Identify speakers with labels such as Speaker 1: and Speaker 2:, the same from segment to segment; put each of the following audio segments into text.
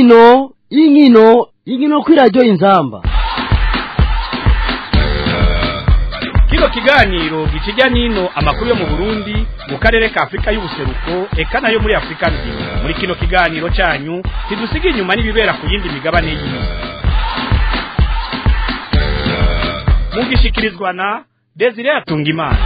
Speaker 1: inkino kuri radio Inzamba.
Speaker 2: Kino kiganiro gikijya nino amakuru yo mu Burundi mu karere ka Afrika y'ubuseruko eka nayo muri Afrika nzima. Muri kino kiganiro cyanyu kidusiga inyuma n'ibibera ku yindi migabane y'isi. Mugishikirizwa na Desire Atungimana.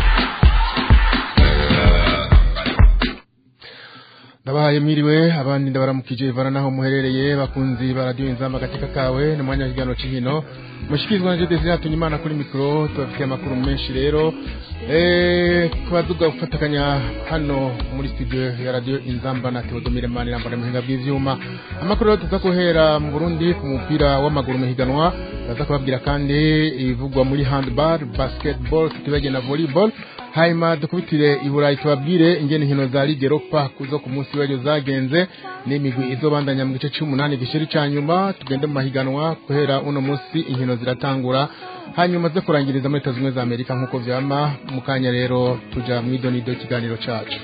Speaker 3: Ndabahaye mwiriwe abandi ndabaramukije ivana naho muherereye bakunzi ba radio Inzamba katika kawe no mwanya w'igano cy'hino mushikizwa na Desire Atungimana kuri mikro tubafitiye amakuru menshi rero kubaduga gufatakanya hano muri studio ya radio Inzamba na Theodomire Manirambara muhinga bw'ivyuma amakuru yo tuzakohera mu Burundi ku mupira w'amaguru muhiganwa baza kubabwira kandi ivugwa muri handball basketball tubage na volleyball Haima dukubitire iburayi tubabwire ingene inkino za Ligue Europa kuzo ku munsi w'ejo zagenze n'imigwi izobandanya mu gice cy'umunani gishiri cyanyuma tugende mu mahiganwa guhera uno munsi inkino ziratangura hanyuma zo kurangiriza muri Leta Zunze za Amerika nkuko vyama mukanya rero tuja mu idonido kiganiro cacu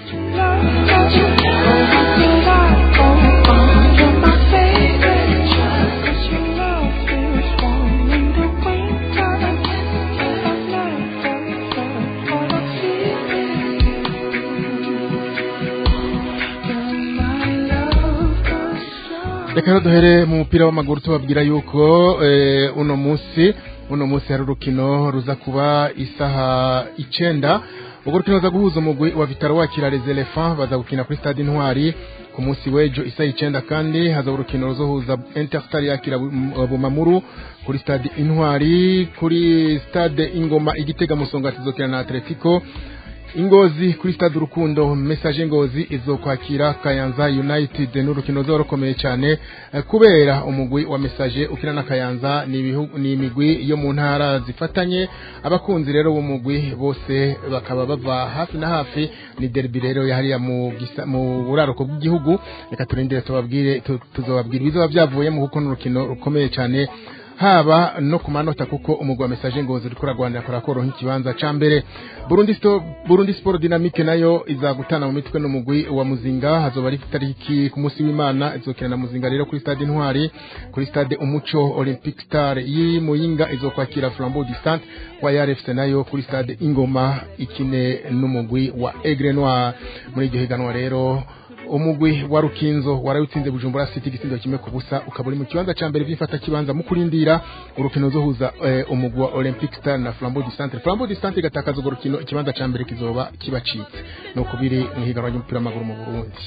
Speaker 3: Reka duhere mu mupira w'amaguru tubabwira yuko uno munsi hari urukino ruza kuba isaha 9 ubwo rukino za guhuza umugwi wa Vitaro wakira Les Elephants baza gukina kuri Stade Intwari ku munsi w'ejo isaha 9 kandi haza urukino ruzohuza Interstar yakira Bumamuru kuri Stade Intwari kuri Stade Ingoma Igitega Musonga tizokina na Atletico Ingozi kuri Stade Urukundo Message Ngozi izokwakira Kayanza United n'urukino zorokomeye cyane kubera umugwi wa Message ukina na Kayanza ni imigwi yo mu ntara zifatanye abakunzi rero bo mugwi bose bakaba bava hafi na hafi ni derby rero yahariya mu buraroko bw'igihugu reka turindire tuzobabwira bizoba byavuye mu kuko n'urukino rukomeye cyane haba no kumanota kuko umugwi wa Message Ngozi uriko ragwanira korakoro nk'ikibanza ca mbere Burundi Sport Dynamique nayo izagutana mu mitwe n'umugwi wa Muzinga hazoba ari tariki ku munsi w'Imana izokina na Muzinga rero kuri Stade Intwari kuri Stade Umuco Olympic Star yi Muyinga izokwakira Flambeau du Centre wa RFC nayo kuri Stade Ingoma ikine n'umugwi wa Aigle Noir muri iryo higanwa rero umugwi wa Rukinzo warawutsinze Bujumbura City gisindo kimwe ku busa ukaburi mu kibanza ca mbere vyifata kibanza mu kurindira urukino zohuza umugwi wa Olympic Star na Flambeau du Centre gatakaza urwo rukino ikibanza ca mbere kizoba kibacitse no kubiri mu higanwa ry'umupira w'amaguru mu Burundi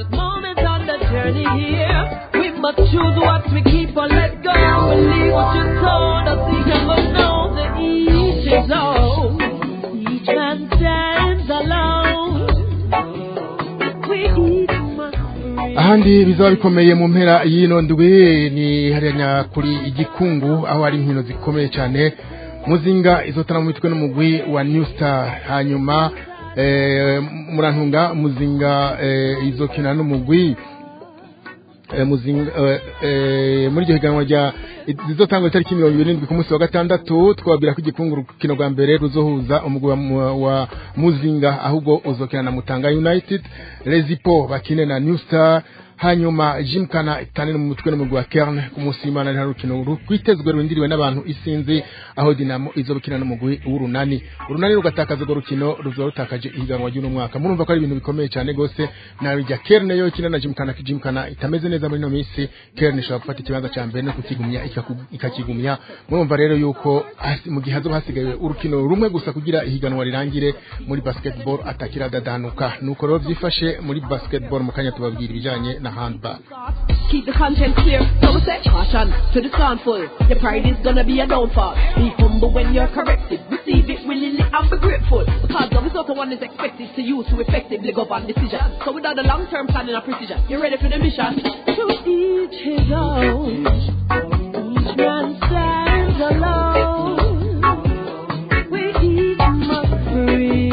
Speaker 3: ahandi bizaba bikomeye mu mpera y'ino ndwi ni hariya kuri igikungu aho ari inkino zikomeye cyane Muzinga izotana mu mitwe n'umugwi wa New Star hanyuma murantunga Muzinga izokina n'umugwi Muzinga muri iryo higanwa rya zizotangwa itariki 27 ku munsi wa gatandatu twabwira ko igikungu kino gwa mbere ruzohuza umugwi wa Muzinga ahubwo uzokina na Mutanga United Rezipo bakine na New Star hanyuma Jimkana itane mu mutwe n'umugwi wa Kern ku munsi w'Imana nta rukino rwitezwe rwindiriwe n'abantu isinzi aho Dinamo izobukina n'umugwi w'Urunani rugatakaza go rukino ruzorutakaje ihiganwa ry'uno mwaka murumva ko ari ibintu bikomeye cyane gose na bijya Kern yo ikina na Jimkana itameze neza muri no minsi Kern ishobora gufata ikibanza ca mbere no kukigumya ikakigumya murumva rero yuko mu gihe hazo hasigaye urukino rumwe gusa kugira ihiganwa rirangire muri basketball atakira dadanuka nuko rero byifashe muri basketball mu kanya tubabwira ibijanye na handball.
Speaker 4: Keep the content clear, so we say caution to the scornful. Your pride is gonna be a downfall. Be humble when you're corrected. Receive it willingly and be grateful. Because the result of one is expected to you to effectively govern decisions. So without a long-term planning and precision, you're ready for the mission. To each his own. Each man stands alone. We each must bring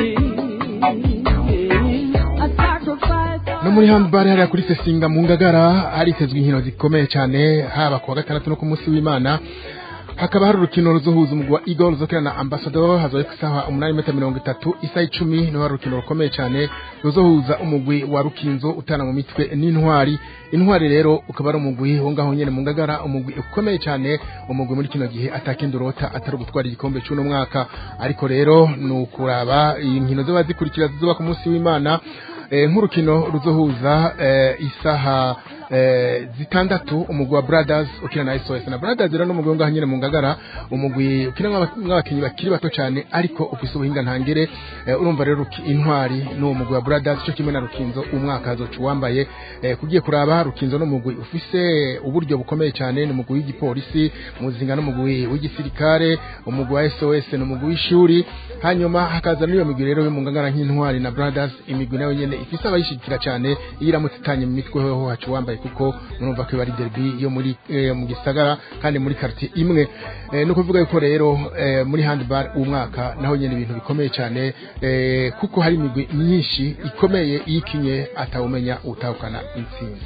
Speaker 4: a sacrifice.
Speaker 3: No muri handball hari kuri Sesinga mu Ngagara haritezwe inkino zikomeye cyane haba ku wa gatandatu no ku munsi w'Imana hakaba hari urukino ruzohuza umugwi wa Eagles zokera na Ambassador hazoye kusaha 8:30 isa 10 no urukino rukomeye cyane ruzohuza umugwi wa Rukinzo utana mu mitwe n'intwari rero ukaba ari umugwi wo ngaho nyene mu Ngagara umugwi ukomeye cyane umugwi muri kino gihe atakindurota atari gutwara igikombe cy'uno mwaka ariko rero nukuraba inkino zo bazikurikira zizoba ku munsi w'Imana nk'urukino ruzohuza isaha zitandatu umugwi wa Brothers ukina na SOS na Brothers rero n'umugwi ngaho nyene mu Ngagara umugwi ukina nk'abakinyi bakiri bato cyane ariko ufise ubuhinga ntangere urumva rero intwari no umugwi wa Brothers cyo kimwe na Rukinzo umwaka hazocu wambaye kugiye kuraba Rukinzo n'umugwi ufise uburyo bukomeye cyane n'umugwi w'igipolisi muzinga n'umugwi w'igisirikare umugwi wa SOS n'umugwi w'ishuri hanyuma hakaza n'iyo migwi rero yo mu Ngagara nk'intwari na Brothers imigwi nayo nyene ifise abayishikira cyane iramutse itanye mu mitwe ho hacu wambaye kuko murumva ko bari derby yo muri mu gisagara kandi muri quartier imwe no kuvuga yuko rero muri handball umwaka naho nyene ibintu bikomeye cyane kuko hari imigwi myinshi ikomeye ikinye atawumenya utahukana intsinzi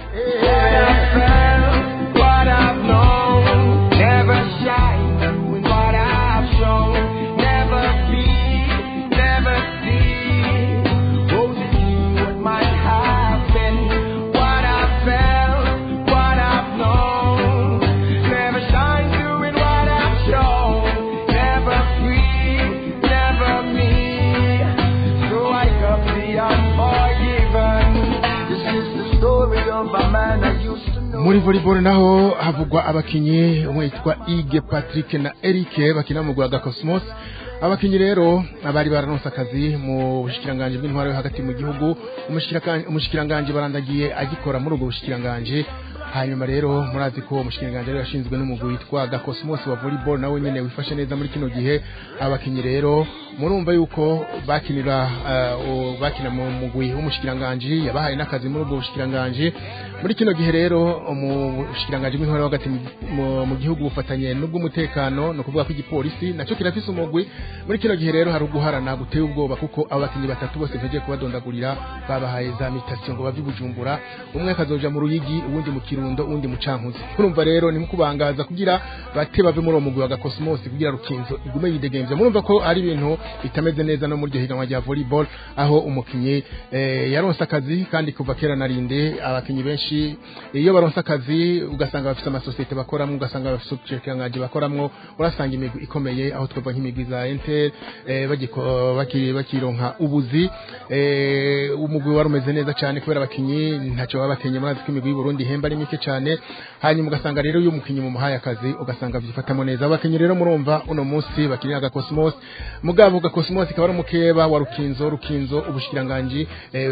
Speaker 3: muri volleyball naho havugwa abakinyi umwe yitwa Ige Patrick na Eric bakina mu Rwanda Cosmos abakinyi rero abari baranonsa akazi mu bushikiranganje bw'intwaro yo hagati mu gihugu umushikiranganje barandagiye agikora muri ubwo bushikiranganje hanyuma rero murazi ko umushikiranganje rero yashinzwe n'umugwi witwa Cosmos wa volleyball nawe nyene wifashe neza muri kino gihe abakinyi rero murumva yuko bakina mu mugwi w'umushikiranganje yabahaye n'akazi muri ubwo bushikiranganje muri kino gihe rero umushikiranganje w'intwaro hagati mu gihugu bufatanye n'ubw'umutekano no kuvuga ko igipolisi naco kirafise umugwi muri kino gihe rero hari uguharana guteye ubwoba kuko abakinyi batatu bose nteje kubadondagurira babahaye za mutation ngo bavye Bujumbura umwe kazoja mu Ruyigi uwundi mu Kirundo uwundi mu Cankuzi urumva rero ni mukubangaza kugira bate bave muri uwo mugwi wa Cosmos kugira Rukinzo igume yidegemvye murumva ko ari ibintu bitameze neza no muri higanwa rya volleyball aho umukinyi yaronse akazi kandi kuva kera narinde abakinyi benshi iyo baronse akazi ugasanga bafite amasosiyete bakoramo ugasanga bafite ubushikiranganje bakoramwo urasanga imigwi ikomeye aho twava nk'imigwi za Intel bakironka ubuzi umugwi warumeze neza cyane kubera abakinyi ntacyo babakenye murazi ko imigwi y'u Burundi hemba ari mike cyane hanyuma ugasanga rero iyo umukinyi mu muhaye akazi ugasanga byifatamo neza abakinyi rero murumva uno munsi bakinira Cosmos mugabo Cosmos ikaba ari umukeba wa Rukinzo ubushikiranganje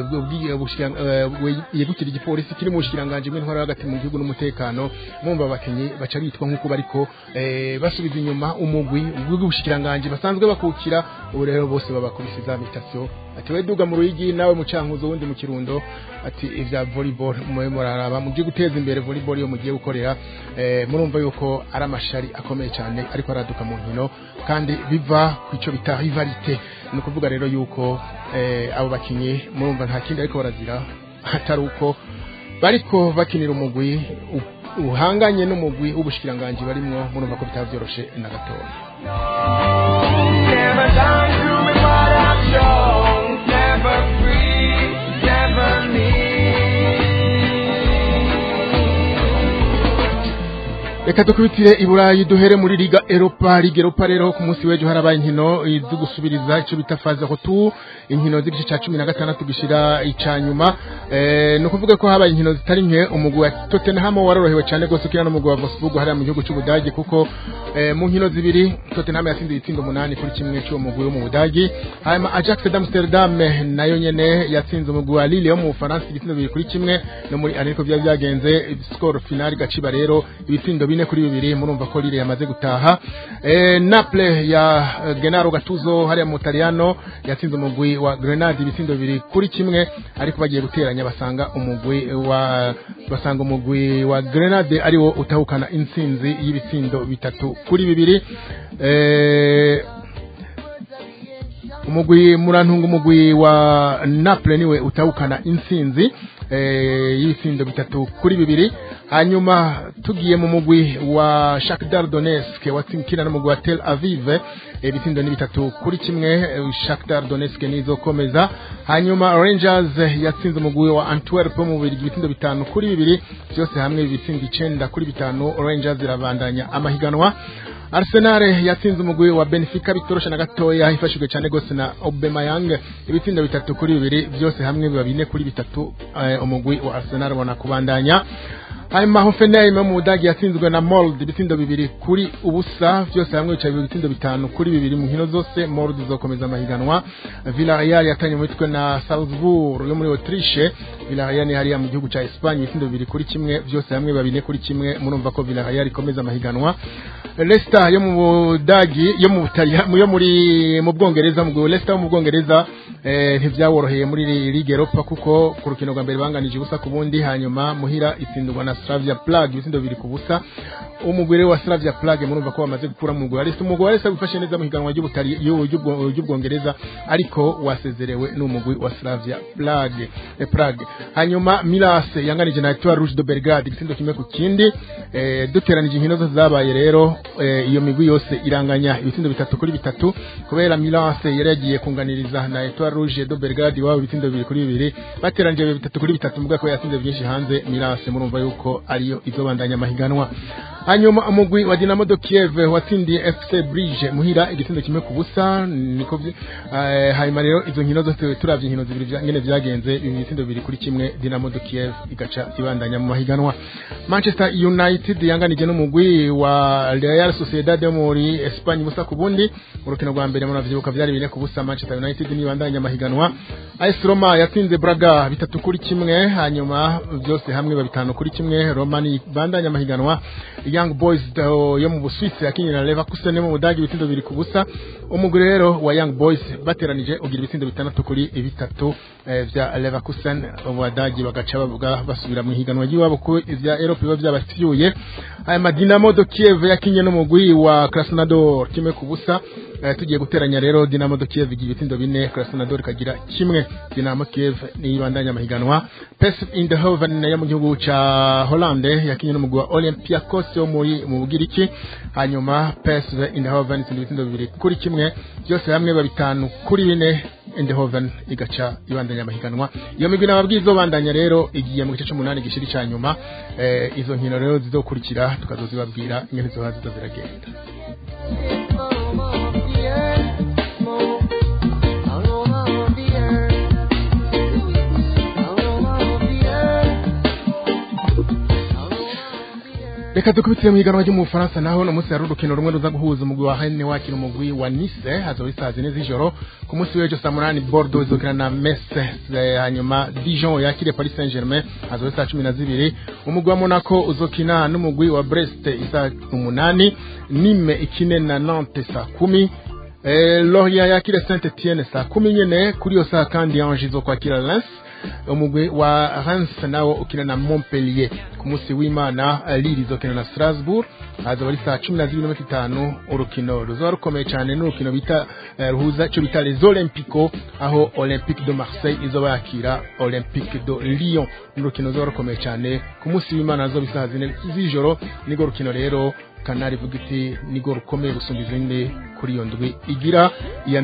Speaker 3: yegukira igipolisi kiri mu bushikiranganje bw'intwaro hagati mu gihugu n'umutekano mumva abakinyi baca bitwa nkuko bariko basubiza inyuma umugwi w'ubushikiranganje basanzwe bakukira ubu rero bose babakubise za mutation ati weduga mu Ruyigi nawe mu Cankuzo wundi mu Kirundo ati ivya volleyball muraraba mu gihe guteza imbere volleyball yo mugiye gukorera murumva yuko ari amashari akomeye cyane ariko araduka mu nkino kandi biva kwico bita rivalite no kuvuga rero yuko abo bakinyi murumva nta kindi ariko barazira atari uko bariko bakinira umugwi uhanganye n'umugwi w'ubushikiranganje barimwo murumva ko bitavyoroshe na gatoya Reka dukubitire iburayi duhere muri Liga Europa rero ku munsi wejo harabaye inkino izugusubiriza ico bita phase retour inkino z'igice ca 16 gishira icanyuma no kuvuga ko habaye inkino zitari nke umugwi wa Tottenham warorohewe cyane gose kira no mugwi wa Wolfsburg hari mu gihugu cy'Ubudagi kuko mu nkino zibiri Tottenham yatsinze ibitsindo 8 kuri kimwe cyo mugwi wo mu Budagi hanyuma Ajax d'Amsterdam nayo nyene yatsinze umugwi wa Lille yo mu Faransa ibitsindo 2 kuri kimwe no muri ariko byagenze score final gaciba rero ibitsindo 4 kuri 2 murumva ko Lille yamaze gutaha Naples ya Gennaro Gattuso hari mu Italiano yatsinze umugwi wa Grenade ibitsindo 2 kuri kimwe ariko bagiye guteranya basanga umugwi wa Grenade ari wo utahukana intsinzi y'ibitsindo 3 kuri 2 umugwi wa Naples niwe utahukana intsinzi y'ibitsindo 3 kuri 2 hanyuma tugiye mu mugwi wa Shakhtar Donetsk watsinzwe n'umugwi wa Tel Aviv ibitsindo ni 3-1 Shakhtar Donetsk nizokomeza hanyuma Rangers yatsinze umugwi wa Antwerp mu bubiri ibitsindo 5-2 byose hamwe ibitsindo 9-5 Rangers irabandanya amahiganwa Arsenal yatsinze umugwi wa Benfica bitorosha na gatoya hifashijwe cyane gose na Aubameyang ibitsindo 3-2 byose hamwe biba 4-3 umugwi wa Arsenal bona kubandanya hanyuma Hoffenheim mu Budagi yatsinzwe na Molde ibitsindo 2-0 byose hamwe bicaye ibitsindo 5-2 mu nkino zose Molde zokomeza amahiganwa Villarreal yatanye mu mitwe na Salzburg yo muri Autriche Villarreal ni hariya mu gihugu ca Espagne ibitsindo 2-1 byose hamwe biba 4-1 murumva ko Villarreal ikomeza amahiganwa Leicester yo mu Budagi yo mu Butaliyani yo muri mu Bwongereza mu Leicester mu Bwongereza ntivyaworoheye muri Ligue Europa kuko ku rukino rwa mbere banganije ubusa ku bundi hanyuma muhira itsindwa na Slavia Prague ibitsindo 2-0 umugwire wa Slavia Prague murumva ko bamaze gukura mu mugwi umugwi wa Leicester bifashe neza mu higanwa y'Ubwongereza ariko wasezerewe n'umugwi wa Slavia Prague hanyuma Milas yanganije na Etoile Rouge de Belgrade ibitsindo 1-0 duteranije inkino zose zabaye rero iyo migwi yose iranganya ibitsindo 3-3 kubera Milas yari yagiye kunganiriza na Etoile Rouge de Belgrade wabo ibitsindo 2-2 bateranije 3-3 mugako yatsinze byinshi hanze Milas murumva yuko ariyo izobandanya amahiganwa hanyuma umugwi wa Dinamo de Kiev watsindiye FC Brugge muhira igitsindo 1-0 niko hanyuma rero izo nkino zose turavye inkino zibiri ngene vyagenze ibitsindo 2-1 Dinamo de Kiev igaca ibandanya mu mahiganwa Manchester United yanganije n'umugwi wa Real Sociedad muri Espagne busa kubundi urukino rwa mbere muravyibuka vyari 4-0 Manchester United nibandanya amahiganwa AS Roma yatsinze Braga 3-1 hanyuma byose hamwe ba 5-1 Roma ni bandanya amahiganwa Young Boys yo mu Busuwisi yakinye na Leverkusen mu Budagi ibitsindo 2-0 umugwi rero wa Young Boys bateranije ugira ibitsindo 6-3 vya Leverkusen Ubudagi bagaca bavuga basubira mu higanwa yiwabo ko ivya Europe biba byabafyuye aya Dinamo de Kiev yakinye n'umugwi wa Krasnodar 1-0 tugiye guteranya rero Dinamo de Kiev igiye ibitsindo 4 Krasnodar kagira 1 Dinamo Kiev ni bandanya amahiganwa PSV Eindhoven yo mu gihugu ca Hollande yakinye n'umugwi wa Olympiacos yo muri mu Bugiriki hanyuma PSV Eindhoven ibitsindo 2-1 byose hamwe ba 5-4 Eindhoven igaca ibandanya amahiganwa iyo migwi nababwizo bandanya rero igiye mu gice c'8 gishiri ca nyuma izo nkino rero zizokurikira tukazozibabwira ingene zo ziragenda Reka dukubitire mu higanwa ryo mu Faransa naho no munsi yarurukino rumwe ruza guhuza umugwi wa Rennes wakira umugwi wa Nice hazobisaze neza ijoro ku munsi w'ejo saa 8 Bordeaux izokina na Metz hanyuma Dijon yakire Paris Saint-Germain hazobisa 12 umugwi wa Monaco uzokina n'umugwi wa Brest isa 8 Nîmes ikine na Nantes saa 10 Lorient yakire Saint-Etienne saa 10 nyene kuri yo saa kandi Angers izokwakira Lens umugwi wa Reims nawo ukina na Montpellier ku munsi w'Imana Lille izokina na Strasbourg hazaba ari saa 12:05 urukino ruzoba rukomeye cyane n'urukino bita ruhuza cyo bita les Olympiques aho Olympique de Marseille izoba yakira Olympique de Lyon n'urukino ruzoba rukomeye cyane ku munsi w'Imana zo bisaha 4 z'ijoro nigo rukino rero Kanari vugiti nigo rukomeye gusumba izindi kuri iyo ndwi igira iya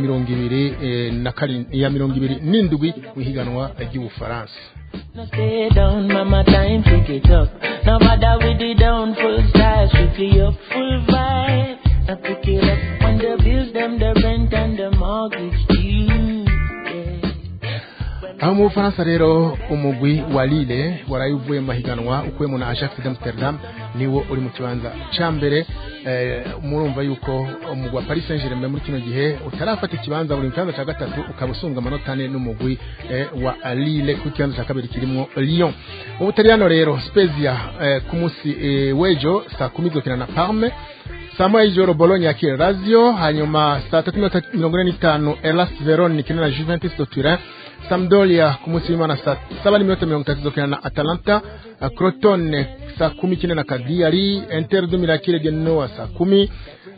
Speaker 3: 20 n'indwi wihiganwa ry'Ubufaransa.
Speaker 5: Stay down, mama, time pick it up. Now bother with the down, full style, strictly up, full vibe. Now pick it up when the bills, them, the rent and the mortgage due.
Speaker 3: Aho mu Bufaransa rero umugwi wa Lille warayivuye mahiganwa ukuyemo na Ajax d'Amsterdam niwo uri mu kibanza ca mbere murumva yuko umugwi wa Paris Saint-Germain muri kino gihe utarafata ikibanza uri mu kibanza ca gatatu ukabusunga amanota 4 n'umugwi wa Lille ku kibanza ca kabiri kirimo Lyon. Mu Butaliyano rero Spezia ku munsi w'ejo saa 10 izokina na Parme saa 1 y'ijoro Bologna yakira Lazio hanyuma saa 3:45 Hellas Verona ikina na Juventus de Turin Sampdoria ku munsi w'Imana saa 7:30 izokina na Atalanta Crotone saa 10 na Cagliari Inter de Milan kile Genoa saa 10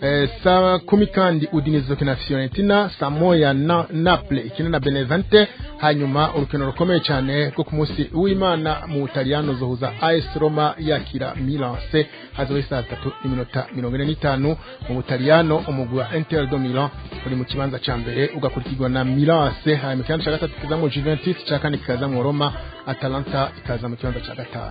Speaker 3: saa 10 kandi Udinese izokina na Fiorentina saa 1 na Napoli ikina na Benevento hanyuma urukino rukomeye cyane rwo ku munsi w'Imana mu Butaliyano zohuza AS Roma yakira Milan C hazoba saa 3:45 mu Butaliyano umugwi wa Inter de Milan uri mu kibanza ca mbere ugakurikirwa na Milan C hanyuma kibanza ca gatatu kiza mu Juventus ca kane kiza mu Roma Atalanta ikaza mu kibanza ca gatanu.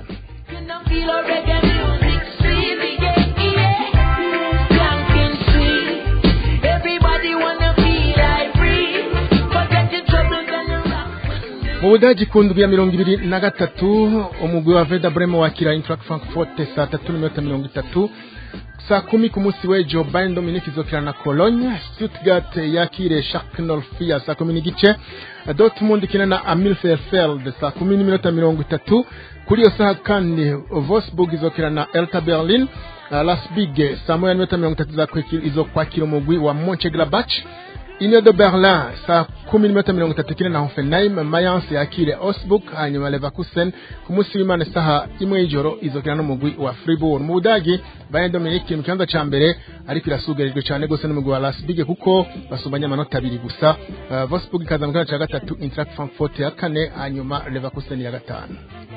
Speaker 3: Mu Budagi kundwi ya 23 umugwi wa Werder Bremen wakira Eintracht Frankfurt saa 3:30 saa 10 ku munsi w'ejo Bayern Munich izokina na Cologne, Stuttgart yakire Schalke 04 saa 10 n'igice, Dortmund ikina na Bielefeld saa 10:30 kuri yo saha kandi Wolfsburg izokina na Hertha Berlin, Leipzig saa 1:30 izokwakira umugwi wa Mönchengladbach, Union de Berlin saa 10:30 kina na Hoffenheim, Mayence yakire Augsburg, hanyuma Leverkusen ku munsi w'Imana saha 1 y'ijoro izokina n'umugwi wa Fribourg. Mu Budagi Bayern Munich mu kibanza ca mbere ariko irasugarijwe cyane gose n'umugwi wa Leipzig kuko basubanya amanota 2 gusa. Wolfsburg ikaza mu kibanza ca gatatu, Eintracht Frankfurt ya kane, hanyuma Leverkusen ya gatanu.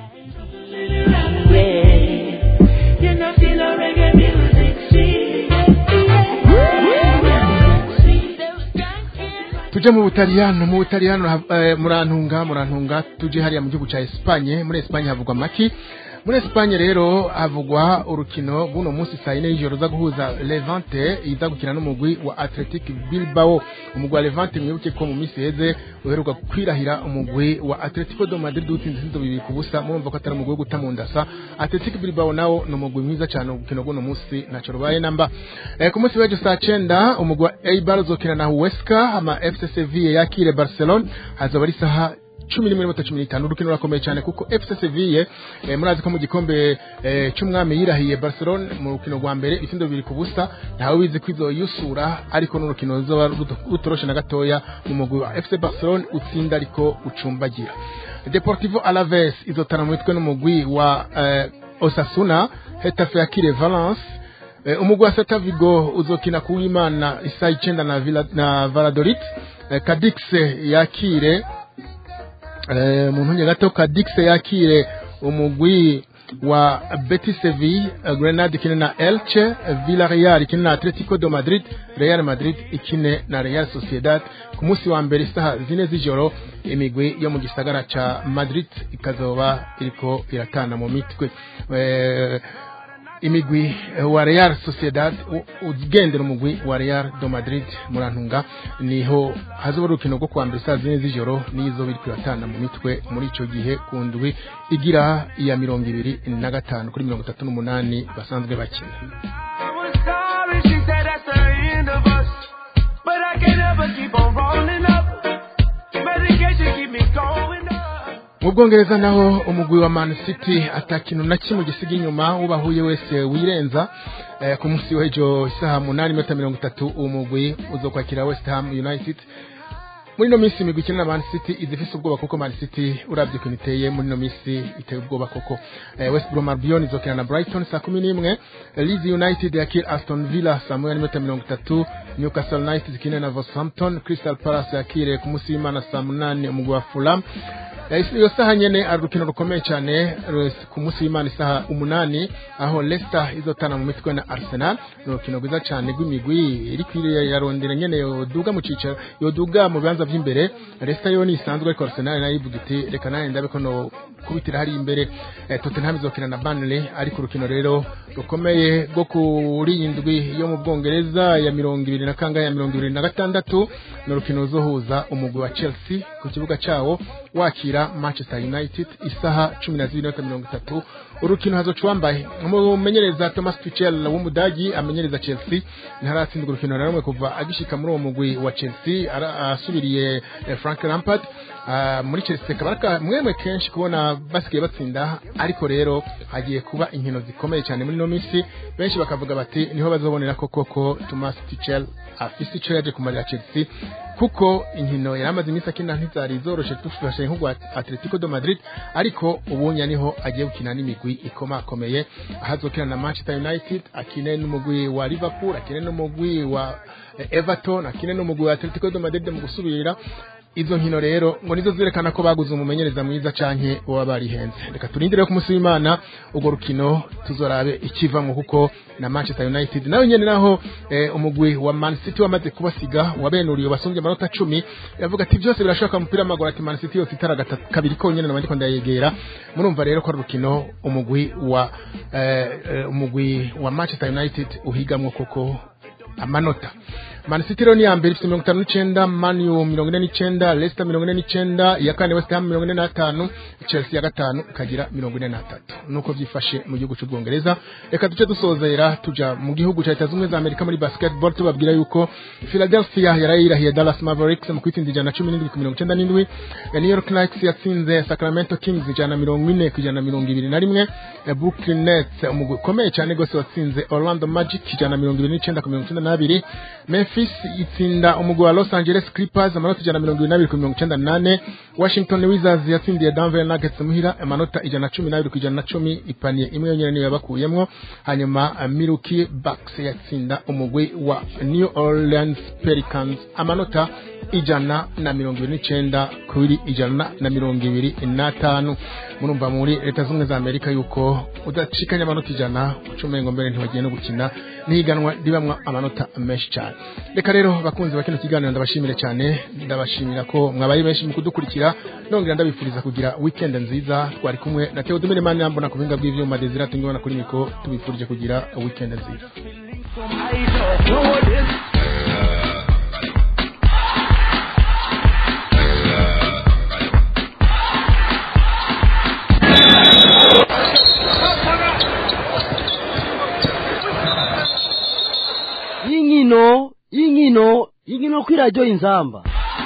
Speaker 3: Tuje mu Butaliyano murantunga tuje hariya mu gihugu ca Espagne. Muri Espagne havugwa maki. Muri Espagne rero havugwa urukino buno munsi saa 4 y'ijoro za guhuza Levante iza gukina n'umugwi wa Athletic Bilbao. Umugwi wa Levante mwibuke ko mu misi heze uheruka kwirahira umugwi wa Atletico de Madrid utsinze 2-0 murumva ko atari umugwi wo gutamundasa. Athletic Bilbao nawo no mugwi mwiza cyane urukino buno munsi naco rubaye namba. Ku munsi w'ejo saa 9 umugwi wa Eibar uzokina na Huesca, ama FC Sevilla yakire Barcelona hazoba ari saha 10:15 urukino rakomeye cyane kuko FC Sevilla murazi ko mu gikombe cy'umwami yirahiye Barcelona mu rukino rwa mbere ifindo 2-0 ntawe wizi kwizo yusura ariko n'urukino ruzoba rutoroshe na gatoya mu mugwi wa FC Barcelona utsinda ariko ucumbagira. Deportivo Alaves izotana mu mitwe n'umugwi wa Osasuna, Getafe yakire Valence, umugwi wa Celta Vigo uzokina ku Imana isaa 9 na Valladolid, Cadix yakire muntu gato Cadix yakire umugwi wa Betis Sevilla, Grenade ikine na Elche, Villarreal ikine na Atletico de Madrid, Real Madrid ikine na Real Sociedad. Ku munsi wa mbere saha 4 z'ijoro imigwi yo mu gisagara ca Madrid ikazoba iriko iratana mu mitwe. Imigwi wa Real Sociedad ugendera umugwi wa Real de Madrid murantunga niho hazoba urukino rwo kwa mbere saa 4 z'ijoro nizo biri kwiratana mu mitwe muri ico gihe kundwi igira iya 25 kuri 38 basanzwe bakina. Mu Bwongereza naho umugwi wa Man City atakintu na kimwe gisiga inyuma ubahuye wese wirenza. Ku munsi w'ejo isaha 8:30 umugwi uzokwakira West Ham United. Muri no minsi imigwi ikina Man City izifise ubwoba kuko Man City uravye ko iteye muri no minsi iteye ubwoba koko. West Brom Albion izokina na Brighton saa 11, Leeds United yakira Aston Villa saa 8:30, Newcastle United ikina na Wolverhampton, Crystal Palace yakire ku munsi w'Imana saa 8 umugwi wa Fulham. Iyo saha nyene arukino rukomeye cyane ku munsi w'Imana isaha 8 aho Leicester izotana mu mitwe na Arsenal. Urukino rwiza cyane rw'imigwi iri kwiriye yarondera nyene yoduga mu cicaro yoduga mu bibanza by'imbere. Leicester yo ni isanzwe ariko Arsenal nayo ivuga iti reka naye ndabe ko no kubitira hari imbere. Tottenham izokina na Burnley ariko urukino rero rukomeye rwo kuri indwi yo mu Bwongereza ya 20 na kanga ya 2026 no rukino zohuza umugwi wa Chelsea ku kibuga cyawo wakira Manchester United isaha 12:30. Urukino hazocwambaye umumenyereza Thomas Tuchel w'umudagi amenyereza Chelsea ntaratsindwa urukino na rumwe kuva agishika muri uwo mugwi wa Chelsea asubiriye Frank Lampard. Muri Chelsea kabaraka mwemwe kenshi kubona basigaye batsinda ariko rero hagiye kuba inkino zikomeye cyane muri no minsi benshi bakavuga bati niho bazobonera koko Thomas Tuchel afise ico yaje kumarira Chelsea kuko inkino yaramaze iminsi akina ntizari zoroshe tufashe nk'ubwo Atletico de Madrid ariko ubunya niho agiye gukina n'imigwi ikomakomeye ahazokina na Manchester United, akine n'umugwi wa Liverpool, akine n'umugwi wa Everton, akine n'umugwi wa Atletico de Madrid mu gusubirira izo nkino rero ngo nizo zerekana ko baguze umumenyereza mwiza canke uwa barihenze. Reka turindire ku musi w'Imana ugo rukino tuzorabe ikivamwo kuko na Manchester United nayo nyene naho umugwi wa Man City wamaze kubasiga wabenuriye basumbye amanota 10 yavuga ati byose birashoboka mu mupira w'amaguru ati Man City yose itara kabiri ko nyene nabandi ko ndayegera murumva rero ko rukino umugwi wa Manchester United uhigamwo koko amanota. Man City rero ni ya mbere ifite 59, Man U 49, Leicester 49, ya kane West Ham 45, Chelsea ya gatanu kagira 43. Nuko vyifashe mu gihugu cy'Ubwongereza. Reka duce dusozera tuja mu gihugu cya Leta Zunze za Amerika muri basketball tubabwira yuko Philadelphia yarayirahiye Dallas Mavericks mu kwitsinda 17-97. New York Knicks yatsinze Sacramento Kings 140-121. Brooklyn Nets umukomeye cyane gose watsinze Orlando Magic 129-92. Memphis itsinda umugwi wa Los Angeles Clippers amanota 122-98. Washington Wizards yatsindiye Denver Nuggets muhira amanota 112-110 ipaniye imwe yonyene niyo yabakuyemwo. Hanyuma Milwaukee Bucks yatsinda umugwi wa New Orleans Pelicans amanota 129-125. Murumva muri Leta Zunze za Amerika yuko udashikanya amanota 100 ucumengo mbere ntibagiye no gukina nihiganwa ribamwa amanota menshi cyane. Reka rero bakunzi bakino kiganiro ndabashimire cyane, ndabashimira ko mwabaye benshi mu kudukurikira, nongera ndabifuriza kugira weekend nziza. Twari kumwe na Theodore Mane yambona ku binga bw'ivyuma Desire tungibona kuri miko, tubifurije kugira weekend nziza.
Speaker 1: Ingino kuri radio Inzamba.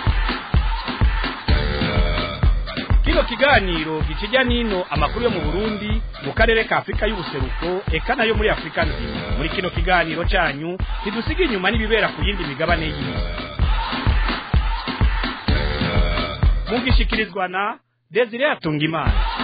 Speaker 2: Kino kiganiro gikijya nino amakuru yo mu Burundi mu karere ka Afrika y'ubuseruko eka nayo muri Afrika nzima. Muri kino kiganiro cyanyu ntidusiga inyuma n'ibibera ku yindi migabane y'isi. Mugishikirizwa na Desire Atungimana.